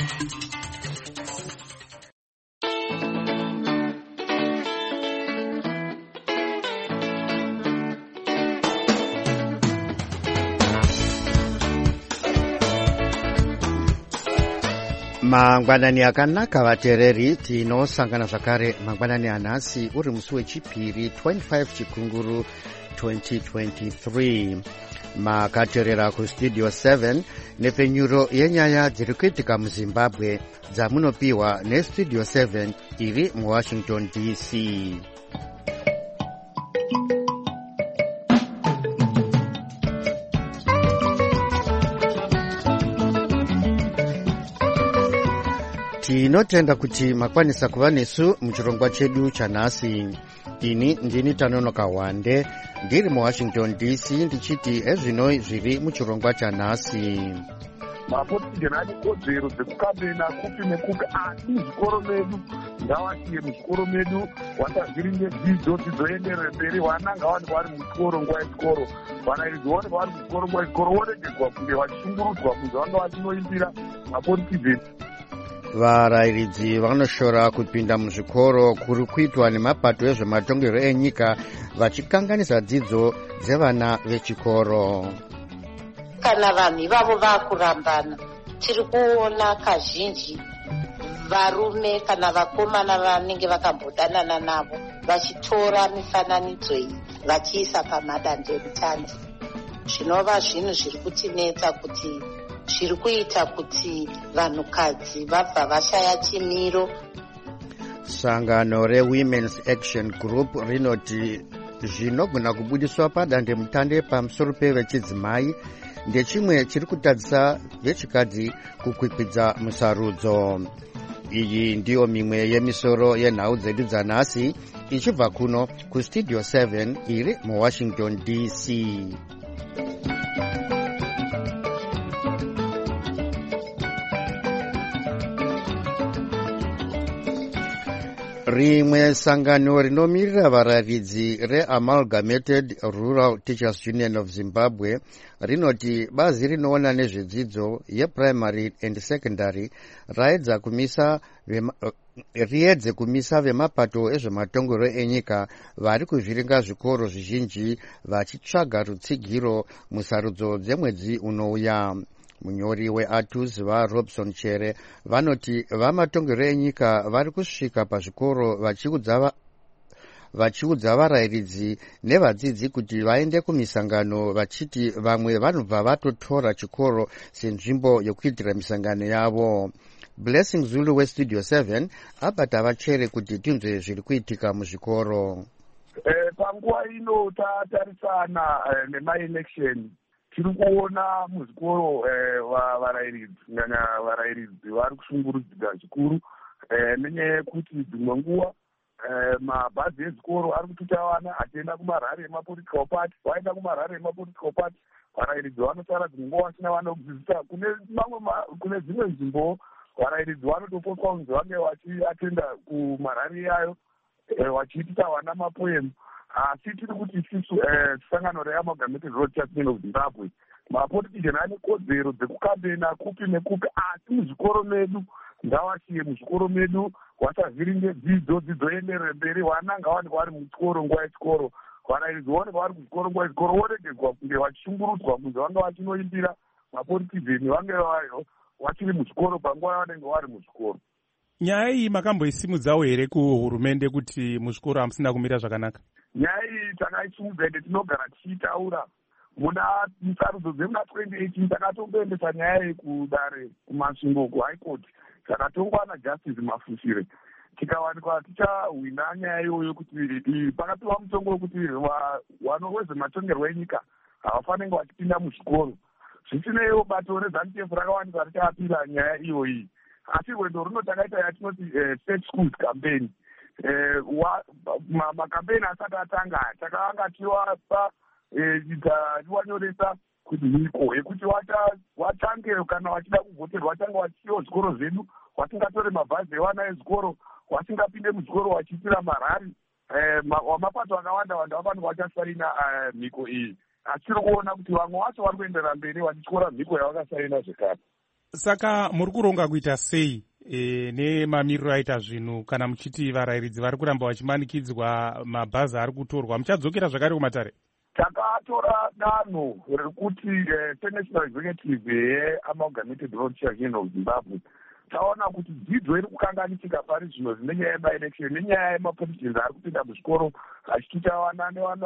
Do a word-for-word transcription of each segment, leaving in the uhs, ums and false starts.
Mangwanani akanaka vateereri, tinosangana zvakare mangwanani anhasi uri musi wechipiri twenty-five chikunguru twenty twenty-three. Makateerera kustudio seven nepfenyuro yenyaya dziri kuitika muZimbabwe dzamunopiwa nestudio seven iri muWashington D C. Tinotenda kuti makwanisa kuva nesu muchirongwa chedu chanhasi. Ini ndini Tanonoka Wande ndiri muWashington D C ndichiti ezvinoi zviri muchirongwa chanhasi. Mapotijeni ane kodzero dzekukambena kupi nekupi, asi muzvikoro medu ngavasiye muzvikoro medu watazviringe dzidzo dzizoenderere mberi. Vana ngavaonekwa vari muchikoro nguva yechikoro, varairidzi vaonekwa vari muchikoro nguva yechikoro, voregedzwa kunge vachishungurudzwa kunze vanga vachinoimbira mapotijeni. Varairidzi vanoshora kupinda muzvikoro kuri kuitwa nemapato ezvematongero enyika vachikanganisa dzidzo dzevana vechikoro. Kana vanhu ivavo vakurambana, tiri kuona kazhinji varume kana vakomana vanenge vakambodanana navo vachitora mifananidzo iyi vachiisa pamadandemutande. Zvinova zvinhu zviri kutinetsa kuti zviri kuita kuti vanhukadzi vabva vashaya chimiro. Sangano reWomen's Action Group rinoti zvinogona kubudiswa padandemutande pamusoro pevechidzimai ndechimwe chiri kutadzisa vechikadzi kukwikwidza musarudzo. Iyi ndiyo mimwe yemisoro yenhau dzedu dzanhasi ichibva kuno kustudio seven iri muWashington D C. Rimwe sangano rinomirira vararidzi reAmalgamated Rural Teachers Union of Zimbabwe rinoti bazi rinoona nezvedzidzo yeprimary and secondary raedza kumisa vema, riedze kumisa vemapato ezvematongero enyika vari kuzviringa zvikoro zvizhinji vachitsvaga rutsigiro musarudzo dzemwedzi unouya. Munyori weAtus vaRobson Chere vanoti vamatongero enyika vari kusvika pazvikoro vachiudza vachiudza varairidzi nevadzidzi kuti vaende kumisangano, vachiti vamwe vanobva vatotora chikoro senzvimbo yokuitira misangano yavo. Blessing Zulu westudio seven abata vachere kuti tinzwe zviri kuitika muzvikoro. Eh, panguva ino tatarisana eh, nemaelection tiri kuona muzvikoro eh, varairidzi nyanya varairidzi vari kushungurudzika zvikuru eh, nenyaya yekuti dzimwe nguva eh, mabhazi ezvikoro ari kututa vana achienda kumarhare emapolitical party. Vaenda kumarhare emapolitical party varairidzi vanosara dzimwe nguva vasina vana kudzidzisa. Kune mamwe kune dzimwe nzvimbo varairidzi vanotopotwa kunzi vange vachiatenda kumarhare iyayo eh, vachiitisa vana mapoemu. Asi tiri kuti isusu sangano reAmalgamated Rural Teachers Union of Zimbabwe mapotijeni ane kodzero dzekukambena kupi nekupi, asi muzvikoro medu ngavasiye muzvikoro medu watazviringe dzidzo dzizoenderere mberi. Vana ngavaonekwa vari muchikoro nguva yechikoro, varairidzi vaonekwa vari muchikoro nguva yechikoro, voregedzwa kunge vachishungurudzwa kunze vanga vachinoimbira mapotijeni vange vachiri muchikoro panguva yavanenge vari muchikoro. Nyaya iyi makamboisimudzawo here kuhurumende kuti muzvikoro hamusina kumira zvakanaka? Nyaya iyi takaisimudza ende tinogara tichitaura. Muna musarudzo dzemuna twenty eighteen takatomboendesa nyaya iyi kudare kumasvingo kuhigh court, takatongwa naJustice Mafusire tikawanikwa tichahwina nyaya iyoyo kuti pakapiwa mutongo wekuti vano wezvematongerwo enyika havafanenge vachipinda muzvikoro. Zvisineiwo bato reZANU-P F rakawanikwa richapira nyaya iyoyi, asi rwendo runo takaita yatinoti state schools campaign. Makampeini asati atanga takanga tiwapa tiwanyoresa kuti mhiko yekuti watange kana wachida kuvhoterwa watanga wachiyiwa zvikoro zvedu, wasingatore mabhazi evana ezvikoro, wasingapinde muzvikoro wachiitira marhari. Wamapato akawanda wanda vafanirwa vachasaina mhiko iyi, asi tiri kuona kuti vamwe vacho vari kuendera mberi vachityora mhiko yavakasaina zvekare. Saka muri kuronga kuita sei e, nemamiriro aita zvinhu kana muchiti varayiridzi vari kuramba vachimanikidzwa mabhazi ari kutorwa muchadzokera zvakare kumatare? Takatora danho rekuti uh, National Executive yeAmalgamated Rural Teachers Union of Zimbabwe taona kuti dzidzo iri kukanganisika pari zvino zvine nyaya yemaelection nenyaya yemapoliticians ari kupinda muzvikoro achitiita vana nevana.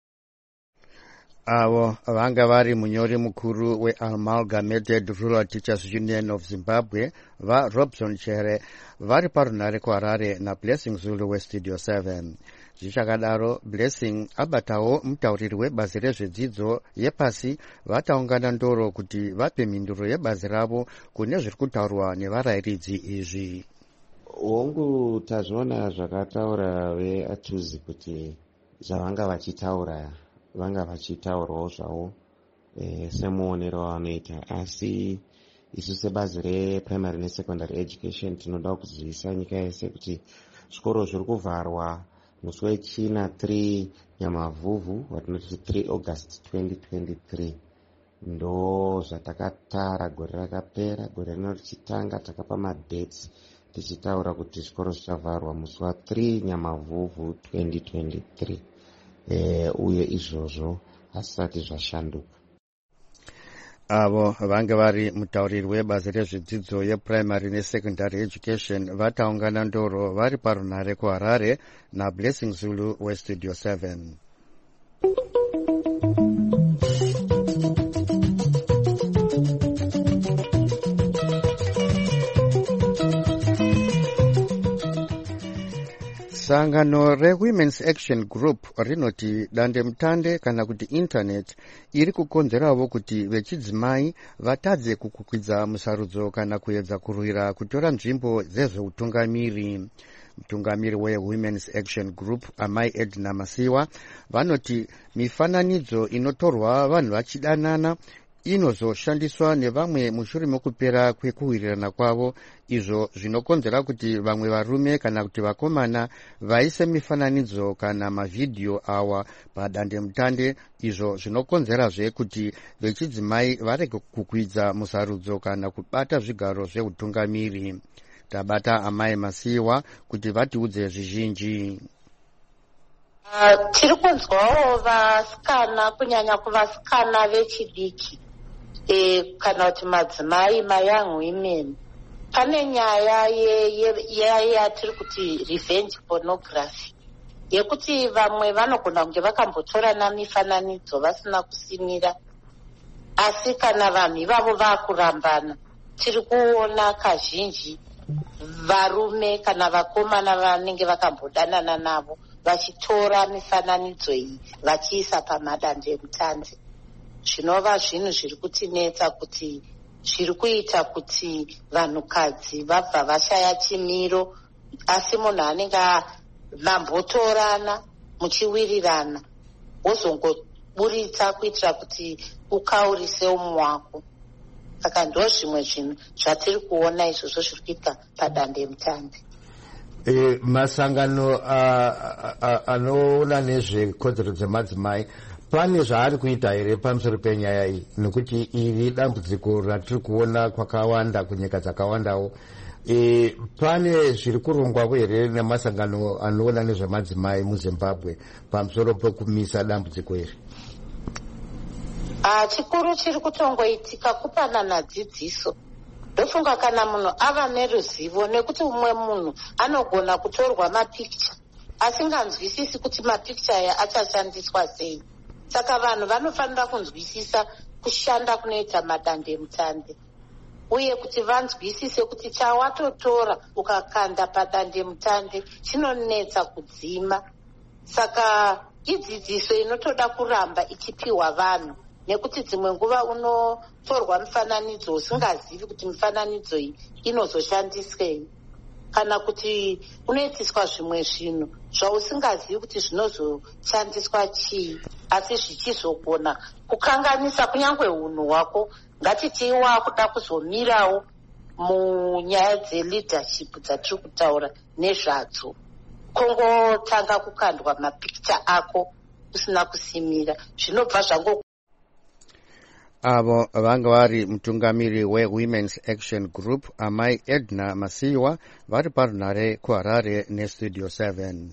Avo vanga vari munyori mukuru weAmalgamated Rural Teachers Union of Zimbabwe vaRobson Chere vari parunhare kuHarare naBlessing Zulu weStudio seven. Zvichakadaro Blessing abatawo mutauriri webazi rezvedzidzo yepasi vataungana ndoro kuti vape mhinduro yebazi ravo kune zviri kutaurwa nevarayiridzi izvi. Hongu tazviona zvakataura veAtuzi kuti zvavanga vachitaura vanga vachitaurawo zvavo e, semuonero wavanoita, asi isu sebazi reprimary nesecondary education tinoda kuzivisa nyika yese kuti zvikoro zviri kuvharwa musi wechina three Nyamavhuvhu watinoti three August twenty twenty-three. Ndo zvatakatara gore rakapera. Gore rino richitanga takapa madates tichitaura kuti zvikoro zvichavharwa musi wa three Nyamavhuvhu twenty twenty-three. E, uye izvozvo hasati zvashanduka. Avo vanga vari mutauriri webazi rezvedzidzo yeprimary nesecondary education vataungana ndoro vari parunhare kuHarare naBlessing Zulu weStudio seven. Sangano reWomen's Action Group rinoti dande mutande kana kuti internet iri kukonzerawo kuti vechidzimai vatadze kukwidza musarudzo kana kuedza kurwira kutora nzvimbo dzezveutungamiri. Mutungamiri weWomen's Action Group Amai Edna Masiwa vanoti mifananidzo inotorwa vanhu vachidanana inozoshandiswa nevamwe mushure mokupera kwekuwirirana kwavo, izvo zvinokonzera kuti vamwe varume kana kuti vakomana vaise mifananidzo kana mavhidhiyo awa padande mutande, izvo zvinokonzerazve kuti vechidzimai varege kukwidza musarudzo kana kubata zvigaro zveutungamiri. Tabata Amai Masiwa kuti vatiudze zvizhinji. Uh, tiri kunzwawo vasikana kunyanya kuvasikana vechidiki e, kana kuti madzimai mayoung women pane nyaya yatiri kuti revenge pornography yekuti vamwe vanogona kunge vakambotorana mifananidzo vasina kusimira, asi kana vanhu ivavo vakurambana tiri kuona kazhinji varume kana vakomana vanenge vakambodanana navo vachitora mifananidzo iyi vachiisa pamadande mutande. Zvinova zvinhu zviri kutinetsa kuti zviri kuita kuti vanhukadzi vabva vashaya chimiro, asi munhu anenge mambotorana muchiwirirana wozongoburitsa kuitira kuti ukaurise umwe wako. Saka ndo zvimwe zvinhu zvatiri kuona izvozvo zviri kuitika padande mutande. E, masangano anoona nezvekodzero dzemadzimai pane zvaari kuita here pamusoro penyaya iyi, nekuti iri dambudziko ratiri kuona kwakawanda kunyika dzakawandawo. E, pane zviri kurongwawo here nemasangano anoona nezvemadzimai muZimbabwe pamusoro pekumisa dambudziko iri? Uh, chikuru chiri kutongoitika kupanana dzidziso. Ndofunga kana munhu ava neruzivo, nekuti umwe munhu anogona kutorwa mapikicha asinganzwisisi kuti mapikicha aya achashandiswa sei. Saka vanhu vanofanira kunzwisisa kushanda kunoita madande mutande, uye kuti vanzwisise kuti chawatotora ukakanda padande mutande chinonetsa kudzima. Saka idzidziso inotoda kuramba ichipiwa vanhu, nekuti dzimwe nguva unotorwa mifananidzo usingazivi kuti mifananidzo iyi inozoshandiswei, kana kuti unoitiswa zvimwe zvinhu zvausingazivi kuti zvinozoshandiswa chii, asi zvichizogona kukanganisa kunyange unhu hwako. Ngatiti wakuda kuzomirawo munyaya dzeleadership dzatiri kutaura nezvadzo, kongotanga kukandwa mapikicha ako usina kusimira, zvinobva zvango. avo vanga vari mutungamiri weWomen's Action Group amai Edna Masiwa vari parunhare kuHarare nestudio seven.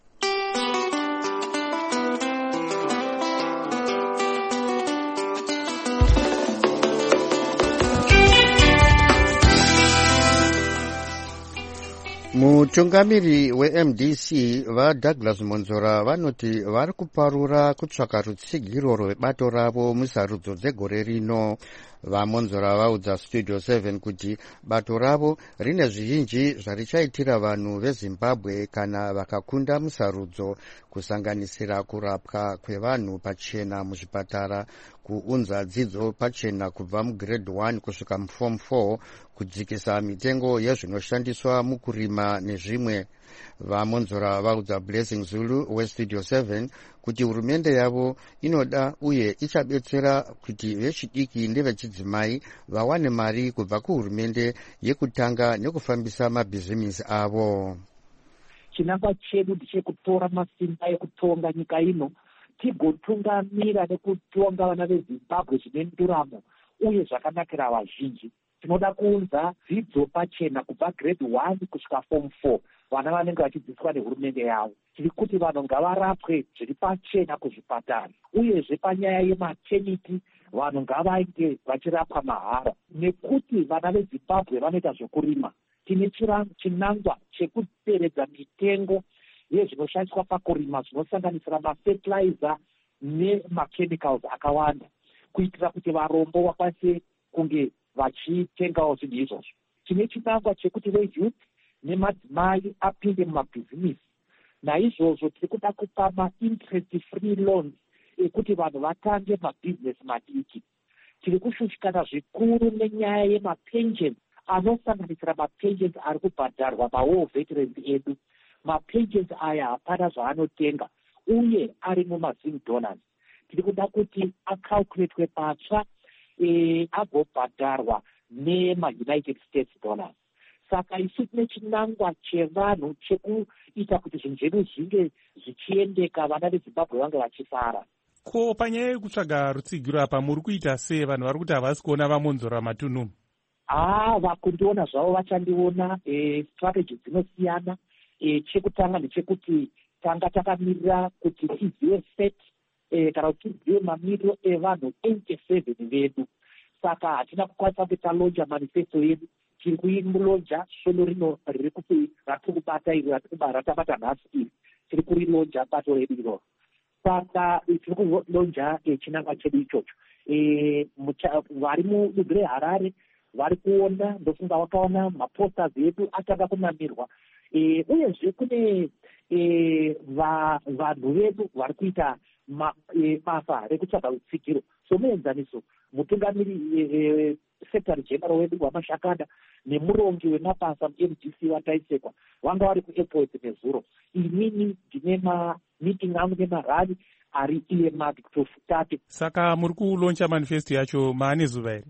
Mutungamiri weM D C vaDouglas Monzora vanoti vari kuparura kutsvaka rutsigiro rwebato ravo musarudzo dzegore rino. VaMonzora vaudza Studio seven kuti bato ravo rine zvizhinji zvarichaitira vanhu veZimbabwe kana vakakunda musarudzo, kusanganisira kurapwa kwevanhu pachena muzvipatara, kuunza dzidzo pachena kubva mugrade one kusvika muform four, kudzikisa mitengo yezvinoshandiswa mukurima nezvimwe. VaMonzora vaudza Blessing Zulu weStudio seven kuti hurumende yavo inoda uye ichabetsera kuti vechidiki nevechidzimai vawane mari kubva kuhurumende yekutanga nekufambisa mabhizimisi avo. Chinangwa chedu ndechekutora masimba ekutonga nyika ino, tigotungamira nekutonga vana veZimbabwe zvine nduramo uye zvakanakira vazhinji. Tinoda kuunza dzidzo pachena kubva grade one kusvika form four, vana vanenge vachidzidziswa nehurumende yavo. Tiri kuti vanhu ngavarapwe zviri pachena kuzvipatara, uyezve panyaya yematernity vanhu ngavange vachirapwa mahara, nekuti vana veZimbabwe vanoita zvokurima. Tine chinangwa chekuderedza mitengo yezvinoshandiswa pakurima zvinosanganisira mafertilizer nemachemicals akawanda, kuitira kuti varombo vakwanise kunge vachitengawo zvinhu izvozvo. Tine chinangwa chekuti veyouth nemadzimai apinde mumabhizimisi. Naizvozvo tiri kuda kupa ma-interest free loans ekuti vanhu vatange mabhizinesi madiki. Tiri kushushikana zvikuru nenyaya yemapensions anosanganisira mapensions ari kubhadharwa mawar veterans edu. Mapensions aya hapana zvaanotenga uye ari mumazing dollars. Tiri kuda kuti acalculatwe patsva e, agobhadharwa nema-United States dollars. Saka isu tine chinangwa chevanhu chekuita kuti zvinhu zvedu zvinge zvichiendeka, vana veZimbabwe vange vachifara. Ko panyaya yekutsvaga rutsigiro apa muri kuita sei? Vanhu vari kuti havasi kuona vaMonzora matunhu. Ah, vakundiona zvavo vachandiona. E, strategy dzinosiyana. E, chekutanga ndechekuti tanga takamirira kuti tizive set e, kana kuti tizive mamiriro evanhu eighty-seven vedu. Saka hatina kukwanisa kuti talonja manifesto yedu. Tiri kuilonja solo rino riri kupi ratiri kubata iri ratabata nhasi iri. Tiri kurilonja bato redu iroro. Saka tiri kulonja e, chinangwa chedu ichocho. E, vari mudunhu reHarare vari kuona, ndofunga vakaona maposters edu atanga kunamirwa. E, uyezve kune e, vanhu vedu vari kuita ma, e, basa rekutsvaga rutsigiro. Somuenzaniso mutungamiri e, secretary general wedu waMashakada nemurongi wemabasa mu-M D C wataisekwa vanga vari kuairport nezuro. Inini ndine ma-meeting angu nemarali ari earmarked to tate. Saka muri kuloncha manifesto yacho maane zuva here?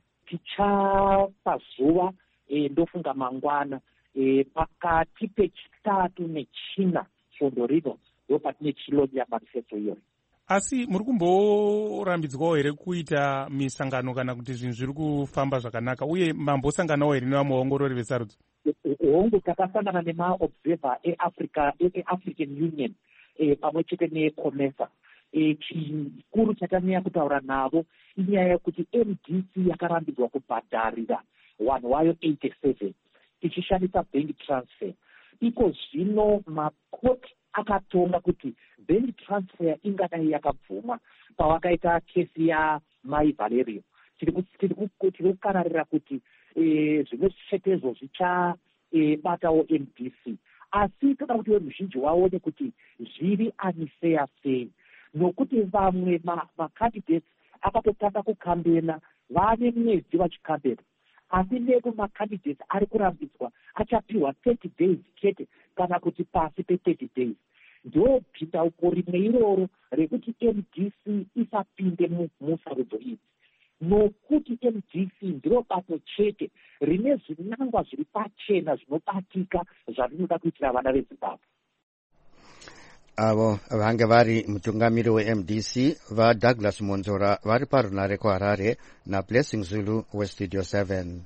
Tichapa zuva e, ndofunga mangwana e, pakati pechitatu nechina svondo rino ndopatine chilonja manifesto iyoyo. Asi muri kumborambidzwawo here kuita misangano kana kuti zvinhu zviri kufamba zvakanaka, uye mambosanganawo here nevamaongorori vesarudzo? Hongu takasangana nemaobserver eAfrica eAfrican Union e, pamwe chete neCOMESA. E, chikuru chatanyanya kutaura navo inyaya yekuti M D C yakarambidzwa kubhadharira vanhu vayo eighty-seven tichishandisa bank transfer. Iko zvino makoti akatonga kuti bank transfer ingadai yakabvumwa pavakaita kesi yaMai Valerio. Tiri kukanarira kuti e, zvimwe zvichetezo zvichabatawo e, M D C, asi toda kuti veruzhinji vaone kuti zviri unfair sei, nokuti vamwe macandidates akatotanga kukambena vane mwedzi vachikambena, asi nepo macandidates ari kurambidzwa achapiwa thirty days chete kana kuti pasi pe-thirty days. Ndo bhindauko rimwe iroro rekuti M D C isapinde musarudzo idzi, nokuti M D C ndiro bato chete rine zvinangwa zviri pachena zvinobatika zvarinoda kuitira vana veZimbabwe. avo vange vari mutungamiri we-M D C vaDouglas Monzora vari parunare kuHarare naBlessing Zulu weStudio seven.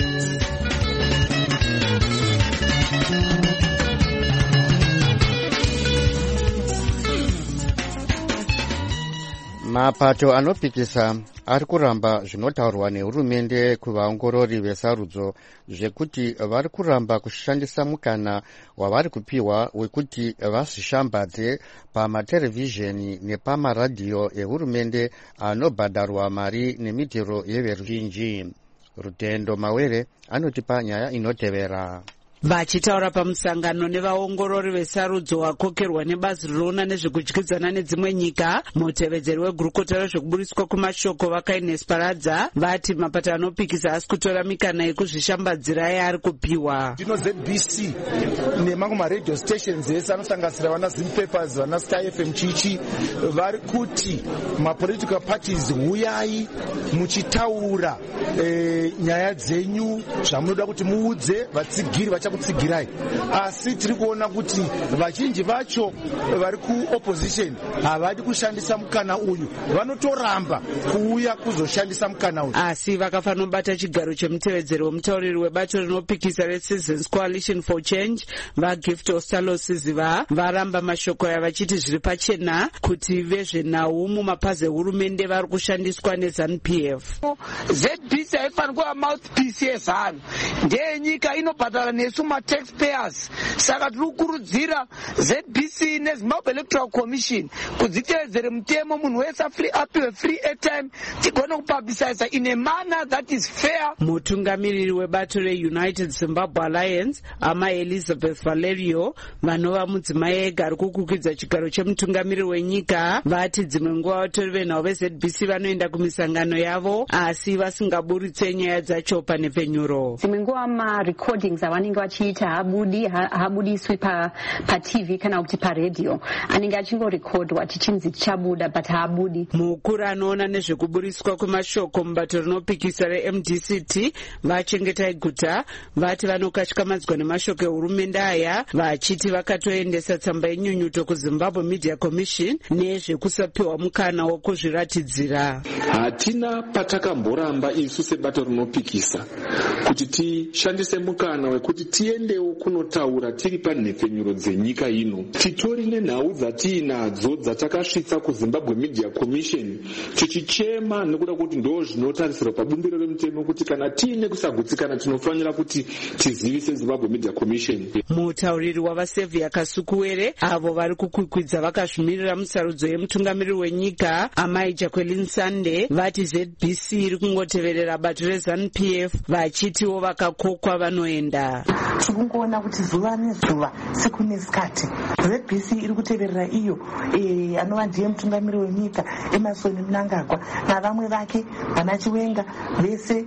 Mapato anopikisa ari kuramba zvinotaurwa nehurumende kuvaongorori vesarudzo zvekuti vari kuramba kushandisa mukana wavari kupiwa wekuti vazvishambadze pamaterevhizheni nepamaradhiyo ehurumende anobhadharwa mari nemitero yeveruzhinji. Rutendo Mawere anotipa nyaya inotevera. Vachitaura pamusangano nevaongorori vesarudzo wakokerwa nebazi rinoona nezvekudyidzana nedzimwe nyika, mutevedzeri wegurukota rezvekuburiswa kumashoko vakaines paradza vati mapato anopikisa asi kutora mikana yekuzvishambadzira yaari kupiwa. Ndino Z B C nemamwe maradio stations ese anosanganisira vana Zim Papers, vana Star F M chichi, vari kuti mapolitical parties huyai muchitaura e, nyaya dzenyu zvamunoda kuti muudze vatsigiri vachakutsigirai, asi tiri kuona kuti vazhinji vacho vari kuopposition havadi kushandisa mukana uyu, vanotoramba kuuya kuzoshandisa mukana uyu. Asi vakafanobata chigaro chemutevedzeri wemutauriri webato rinopikisa reCitizens Coalition for Change vaGift Ostalosiziva varamba mashoko aya vachiti zviri pachena kuti vezvenhau mumapazi ehurumende vari kushandiswa neZANU P F. Z B C haifanira kuva mouthpiece yeZANU, ndeyenyika inobhadhara nesu mataxpayers. Saka tiri kukurudzira Z B C neZimbabwe Electoral Commission kudzitevedzere mutemo, munhu wese apiwe free airtime, tigone kupublicize in a manner that is fair. Mutungamiriri webato reUnited Zimbabwe Alliance ama Elizabeth Valerio vanova mudzimai ega ari kukukwidza chigaro chemutungamiriri wenyika vati dzimwe nguva vatori venhau veZ B C vanoenda kumisangano yavo asi vasingaburitse nyaya dzacho pane penyuro. Dzimwe nguva ma-recordings avanenge vachiita haabudi haabudiswi paT V kana kuti paredhiyo, anenge achingorekodwa tichinzi tichabuda but haabudi. Mukuru anoona nezvekuburiswa kwemashoko mubato rinopikisa reM D C T vachengetai guta vati vanokatyamadzwa nemashoko ehurumende aya vachiti vakatoendesa tsamba yenyunyuto kuZimbabwe Media Commission nezvekusapiwa mukana wokuzviratidzira. Hatina patakamboramba isu sebato rinopikisa kuti tishandise mukana wekuti tiendewo kunotaura tiri panhepfenyuro dzenyika ino, titori nenhau dzatiinadzo dzatakasvitsa kuZimbabwe Media Commission tichichema nekuda kuti ndo zvinotarisirwa pabumbiro remutemo kuti kana tiine kusagutsikana tinofanira kuti tizivise Zimbabwe Media Commission. Mutauriri wavaSevia Kasukuwere avo vari kukwikwidza vakazvimirira musarudzo yemutungamiriri wenyika Amai Jacqueline Sande vati Z B C iri kungoteverera bato reZANU P F vachitiwo vakakokwa vanoenda. Tikungoona kuti zuva nezuva siku nesikati Z B C iri kuteverera iyo e, anova ndiye mutungamiriri wenyika Emerson Mnangagwa navamwe vake vana Chiwenga vese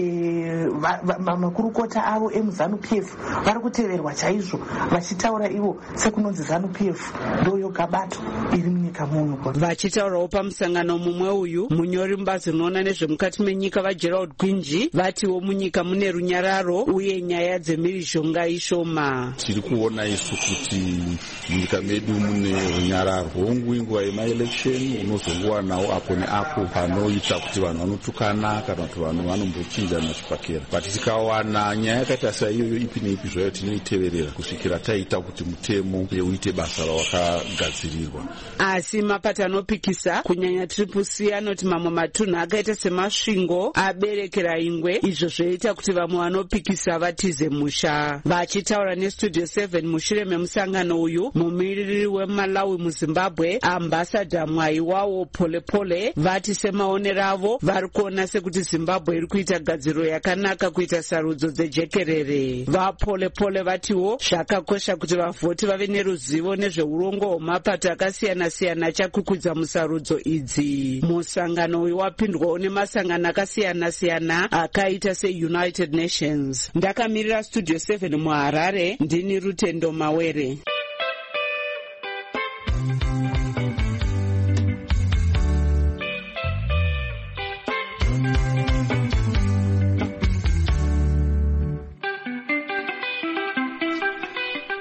e, va, va, makurukota avo emuZANU P F vari kuteverwa chaizvo vachitaura ivo sekunonzi ZANU P F ndo yoga bato iri munyika muno. Vachitaurawo pamusangano mumwe uyu munyori mubazi rinoona nezvemukati menyika vaGerald Gwinji vatiwo munyika mune runyararo uye nyaya dzemhirizhonga ishoma. Tiri kuona isu kuti munyika medu mune runyararo nguva yemaelection unozongowanawo apo neapo panoita kuti vanhu vanotukana kana kuti vanhu vanombochinjana chipakera, but tikawana nyaya yakaita saiyoyo ipi neipi zvayo tinoiteverera kusvikira taita kuti mutemo uite basa rawakagadzirirwa. Asi mapato anopikisa kunyanya Triple C anoti mamwe matunhu akaita semasvingo aberekera ingwe, izvo zvoita kuti vamwe vanopikisa vatize musha. Vachitaura neStudio seven mushure memusangano uyu, mumiriri weMalawi muZimbabwe Ambassador Mwaiwawo Polepole vati semaonero avo vari kuona sekuti Zimbabwe iri kuita gadziro yakanaka kuita sarudzo dzejekerere. VaPolepole vatiwo zvakakosha kuti vavhoti vave neruzivo nezveurongo hwemapato akasiyana siyana achakwikudza musarudzo idzi. Musangano uyu wapindwawo nemasangano akasiyana siyana akaita seUnited Nations. Ndakamirira Studio seven muHarare, ndini Rutendo Mawere.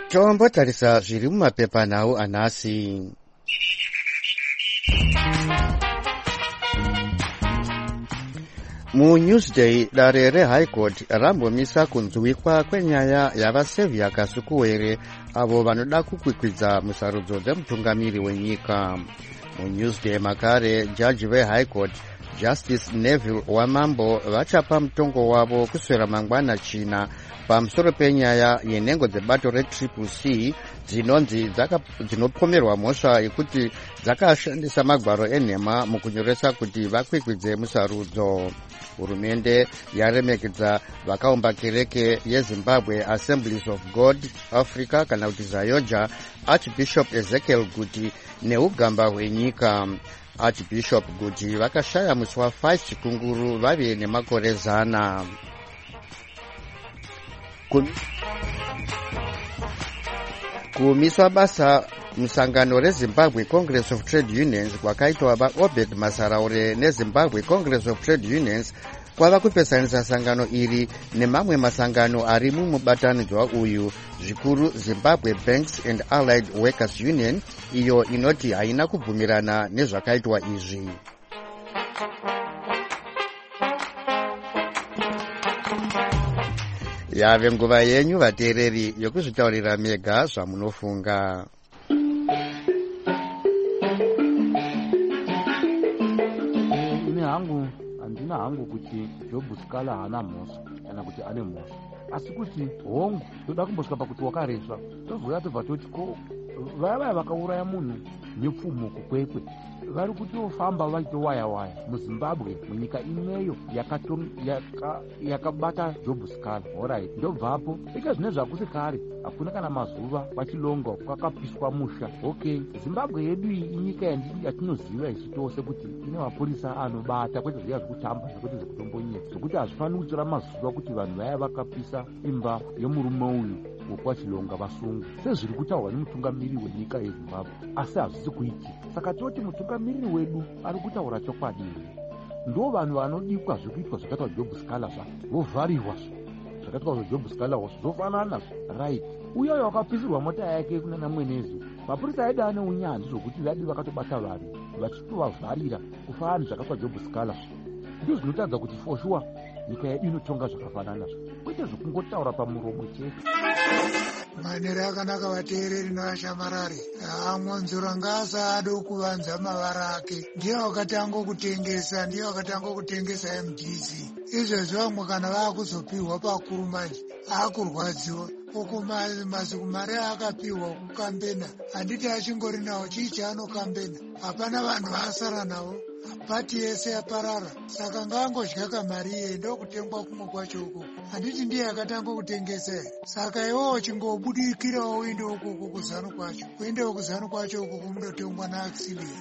tombotarisa zviri mumapepanhau anhasi. muNewsday dare reHigh Court rambomisa kunzwikwa kwenyaya yavasevhia kasukuwere avo vanoda kukwikwidza musarudzo dzemutungamiri wenyika. muNewsday makare jaji veHigh Court Justice Neville Wamambo vachapa mutongo wavo kuswera mangwana china pamusoro penyaya yenhengo dzebato retriple C dzinonzi dzinopomerwa mhosva yekuti dzakashandisa magwaro enhema mukunyoresa kuti vakwikwidze musarudzo. hurumende yaremekedza vakaumba kereke yeZimbabwe Assemblies of God Africa kana kuti Zayoja, Archbishop Ezekiel Guti neugamba hwenyika. Archbishop Guti vakashaya musi wa5 chikunguru vave nemakore zana. kumiswa basa musangano reZimbabwe Congress of Trade Unions kwakaitwa vaObed Masaraure neZimbabwe Congress of Trade Unions kwava kupesanisa sangano iri nemamwe masangano ari mumubatanidzwa uyu, zvikuru Zimbabwe Banks and Allied Workers Union, iyo inoti haina kubvumirana nezvakaitwa izvi. yave nguva yenyu vateereri yokuzvitaurira mega zvamunofunga. ine hangu handina hangu kuti Job Scala haana mhosva kana kuti ane mhosva, asi kuti hongu toda kumbosvika pakuti wakarezva tozouya tobva toti ko vaya vaya vakauraya munhu nepfumo kukwekwe vari kutofamba vachitowaya waya muZimbabwe, munyika imweyo yakabata yaka Job Scala. Alright, ndobvapo ika zvine zvakuti kare hakuna kana mazuva pachilongo kwakapiswa musha. Okay, Zimbabwe yedu iyi inyika yatinoziva isu tose kuti ine mapurisa anobata, kwete zviya zvekutamba zvekuti zvekutombonyeka, zvokuti hazvifaniri kutora mazuva kuti vanhu vaya vakapisa imba yemurume uyu wokwachilonga vasungu sezviri kutaurwa nemutungamiri wenyika yeZimbabwe, asi hazvisi kuitika. Saka toti mutungamiri wedu ari kutaura chokwadi. Ndo vanhu vanodikwa zvekuitwa zvakaitwa Job Scala zva vovharirwa, zvakaitwa Job Scala zvofanana right. Uyoyo wakapisirwa mota yake kunana mwenezi, mapurisa aida ane unyanzvi zvokuti vadi vakatobata vanhu vachitovavharira kufanana zvakaitwa Job Scala. Ndizvo zvinotadza kuti for sure nyika yedu inotonga zvakafanana zvo, kwete zvokungotaura pamuromo chete. manere akanaka vateereri navashamarari. Mwanzura ngaasada kuvanza mavara ake. Ndiye wakatanga kutengesa, ndiye wakatanga kutengesa M D C. Izvezvi vamwe kana vaakuzopihwa pakuru manje aakurwadziwa. Uku masiku mari akapihwa kukambena, handiti achingori nawo chii chaanokambena. Hapana vanhu vaasara navo, pati yese yaparara. Saka ngaangodya kamari iye ndokutengwa kumwe kwacho uko. Handiti ndiye akatanga kutengesa here. Saka iwowo chingobudikirawo uende uko kuzano kwacho, uende kuzano kwacho uko kumundotengwa naaxilia.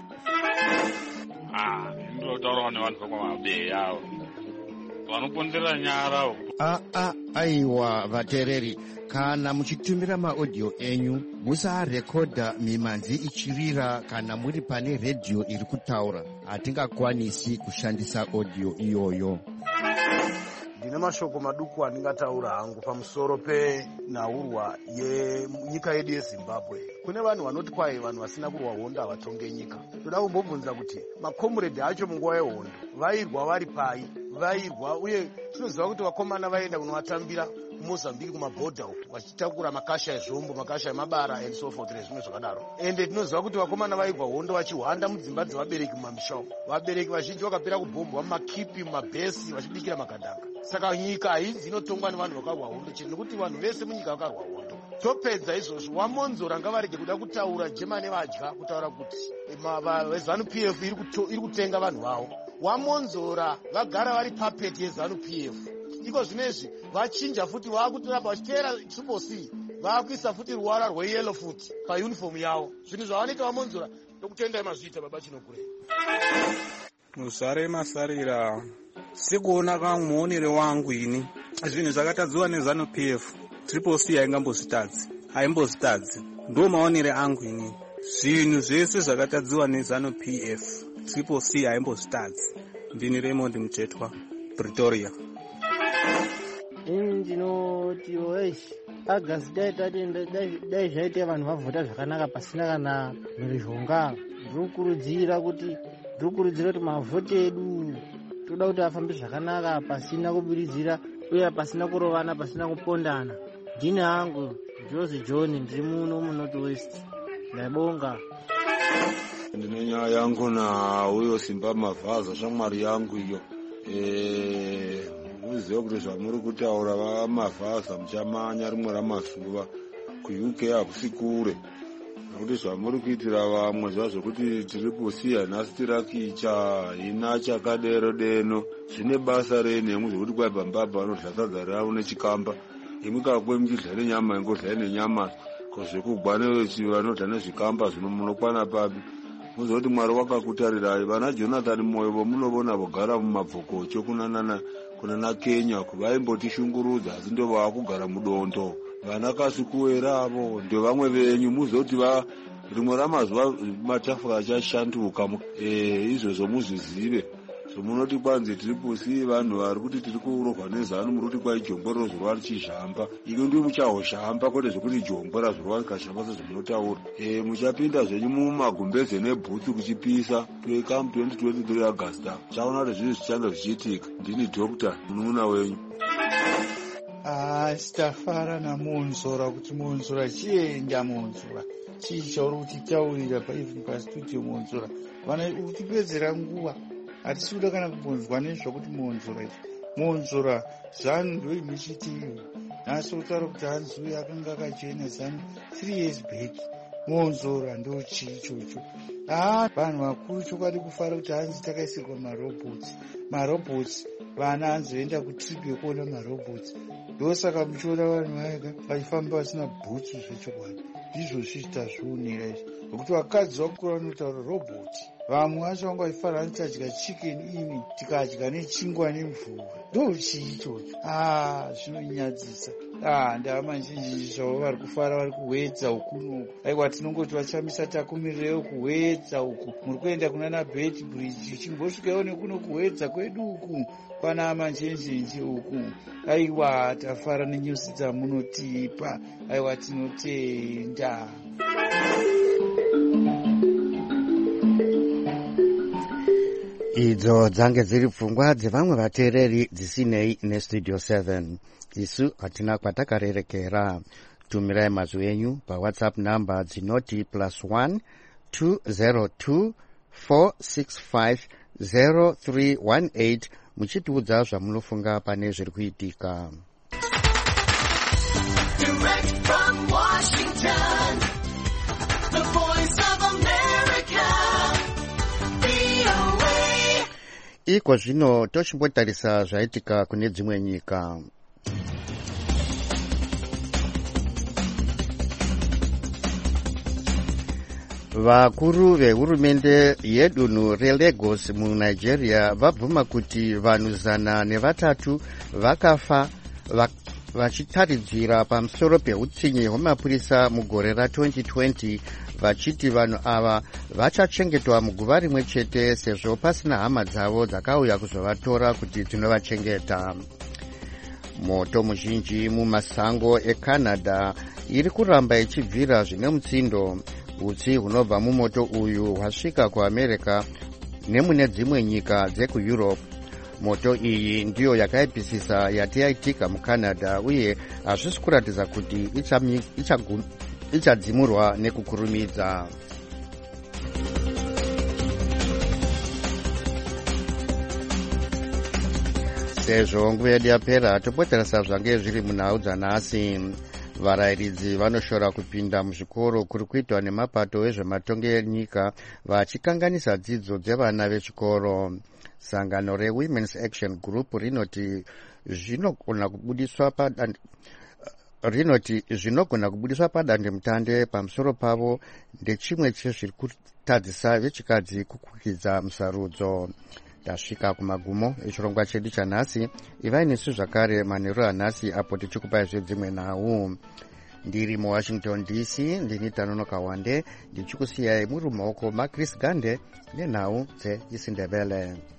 Ah, ndotaurawo nevanhu vakwamabeya avo vanoponderera nyara. Ah, ah, aiwa vateereri, kana muchitumira maaudio enyu musaarekodha mimanzi ichirira kana muri pane redhiyo iri kutaura. Hatingakwanisi kushandisa audio iyoyo. Ndine mashoko maduku andingataura hangu pamusoro penhaurwa yenyika yedu yeZimbabwe. Kune vanhu vanoti kwai vanhu vasina kurwa hondo havatonge nyika. Toda kumbobvunza kuti makomuredhi acho munguva yehondo vairwa vari pai, vairwa uye tinoziva kuti vakomana vaenda kunovatambira Mozambique kumabhodha uku vachitakura makasha ezvombo, makasha emabara and so forth nezvimwe zvakadaro. Ende tinoziva kuti vakomana vairwa hondo vachihwanda mudzimba dzevabereki mumamisha umu. Vabereki vazhinji vakapera kubhombwa mumakipi, mumabhesi vachibikira makandanga. Saka nyika haizi inotongwa nevanhu vakarwa hondo chete, nekuti vanhu vese munyika vakarwa hondo. Topedza izvozvo Wamonzora ngavarege kuda kutaura Germany vadya kutaura kuti ZANU P F iri kutenga vanhu vavo. Wamonzora vagara vari puppet yeZANU P F. Iko zvinezvi vachinja futi vakutorapa vachiteera triple C, vakuisa futi ruwara rweyellow futi pauniform yavo. Zvinhu zvavanoita Wamonzora ndokutendai mazviita baba Chinokure. Musare masarira sikuona kamuonere wangu ini zvinhu zvakatadziwa neZANU P F. Triple C haingambozvitadzi, haimbozvitadzi. Ndo maonere angu ini. Zvinhu zvese zvakatadziwa neZANU P F. Triple C haimbozvitadzi. Ndini Raymond Muchetwa, Pretoria. Ini ndinoti oish agasi dai dai zvaite vanhu vavhota zvakanaka pasina kana mhirizhonga. Ndiri kukurudzira kuti ndiri kukurudzira kuti mavhoti edu toda kuti afambe zvakanaka pasina kubiridzira uye pasina kurovana pasina kupondana. Ndini hangu Jose John ndiri muno muNorth West. Ndabonga. Ndine nyaya yangu na uyo Simba Mavhaza shamwari yangu iyo. Eh muzive kuti zvamuri kutaura vaMavhaza muchamanya rimwe ramazuva ku-U K hakusi kure. Nokuti zvamuri kuitira vamwe zvazvokuti tiri kusiya nhasi tirakicha ina chakadero deno zvine basa reni yemwe zvokuti kwai bambabha vanodya sadza ravo nechikamba imwe kakwe muchidya nenyama ingodya nenyama kozvekugwa nevanodya nezvikamba zvino munokwana papi. Muzoti Mwari wakakutarirai. Vana Jonathan moyo vomunovona vogara mumabvokocho kunana kunana Kenya kuvaimbotishungurudza asi ndo vaakugara mudondo. Vana Kasikuwera avo ndio vamwe venyu. Muzoti va rimwe ramazuva matafura achashanduka. Eh izvozvo muzvizive. Munoti kwanzi tiri kusi vanhu vari kuti tiri kurohwa nezano muri kuti kwai jongwe rozorwa richizhamba. Iko ndi muchahoshamba kwete zvokuti jongwe razorwa rikashamba sezvomunotaura. Eh muchapinda zvenyu mumagumbeze nebhutsu kuchipisa toikam twenty twenty-three Augusta. Chaona kuti zvinhu zvichanda zvichiitika. Ndini doctor munun'una wenyu. Ah, sitafara namunzora kuti munzora chienda munzora. Chii chauri kutitaurira paivhini pastudio munzora. Vana utipedzera nguva. Hatisi kuda kana kubonzwa nezvakuti monzora izvi. Monzora zanu ndo imichitiwo. Nhasi utaura kuti hanzi uyo akanga akachena zanu three years back. Monzora ndo chii ichocho. Ah, vanhu vakuru chokwadi kufara kuti hanzi takaisirwa marobots. Marobots vana hanzoenda kutripi yekuona marobots. Ndosaka muchiona vanhu vaika vachifamba vasina bhutsu zvechokwadi. Ndizvo zvichitazvionera izvi. Nokuti vakadzi vakura vanotaura roboti. Vamwe vacho vanga vachifara hanzi tadya chicken ini tikadya nechingwa nemvura. Ndo chii ichocho. Ah, zvinonyadzisa. Ah, ndahama zhinji zvavo vari kufara vari kuwedza uku nuku. Aiwa tinongoti vachamisa takumirireyo kuwedza uku. Muri kuenda kunana Beit Bridge chimbosvikawo nekuno kuwedza kwedu uku. Pana hama zhinji uku. Aiwa tafara nenyusi dzamunotipa. Aiwa tinotenda. Idzo dzange dziri pfungwa dzevamwe vateereri dzisinei nestudio seven. Isu hatina kwatakarerekera. Tumirai mazwi enyu pawhatsapp namba dzinoti plus one two zero two four six five zero three one eight muchitiudza zvamunofunga pane zviri kuitika. Direct from Washington, the voice of America, V O A. Iko zvino tochimbotarisa zvaitika kune dzimwe nyika. Vakuru vehurumende yedunhu reLagos muNigeria vabvuma kuti vanhu zana nevatatu vakafa vachitaridzira pamusoro peutsinye hwemapurisa mugore ratwenty twenty vachiti vanhu ava vachachengetwa muguva rimwe chete sezvo pasina hama dzavo dzakauya kuzovatora kuti dzinovachengeta. Moto muzhinji mumasango eCanada iri kuramba ichibvira zvine mutsindo. Utsi hunobva mumoto uyu hwasvika kuAmerica nemune dzimwe nyika dzekuEurope. Moto iyi ndiyo yakaipisisa yati yaitika muCanada uye hazvisi kuratidza kuti ichadzimurwa nekukurumidza. Sezvo nguva yedu yapera topoteresa zvange zviri munhau dzanhasi. Varayiridzi vanoshora kupinda muzvikoro kuri kuitwa nemapato ezvematongo enyika vachikanganisa dzidzo dzevana vechikoro. Sangano reWomen's Action Group rinoti zvinogona kubudiswa padande rinoti zvinogona kubudiswa padandemutande pamusoro pavo ndechimwe chezviri kutadzisa vechikadzi kukwikidza musarudzo. Tasvika kumagumo echirongwa chedu chanhasi. Ivai nesu zvakare manheru anhasi apo tichikupai zvedzimwe nhau. Ndiri muWashington D C ndini Tanonoka Wande ndichikusiyai muri mumaoko maChris Gande nenhau dzeIsindebele.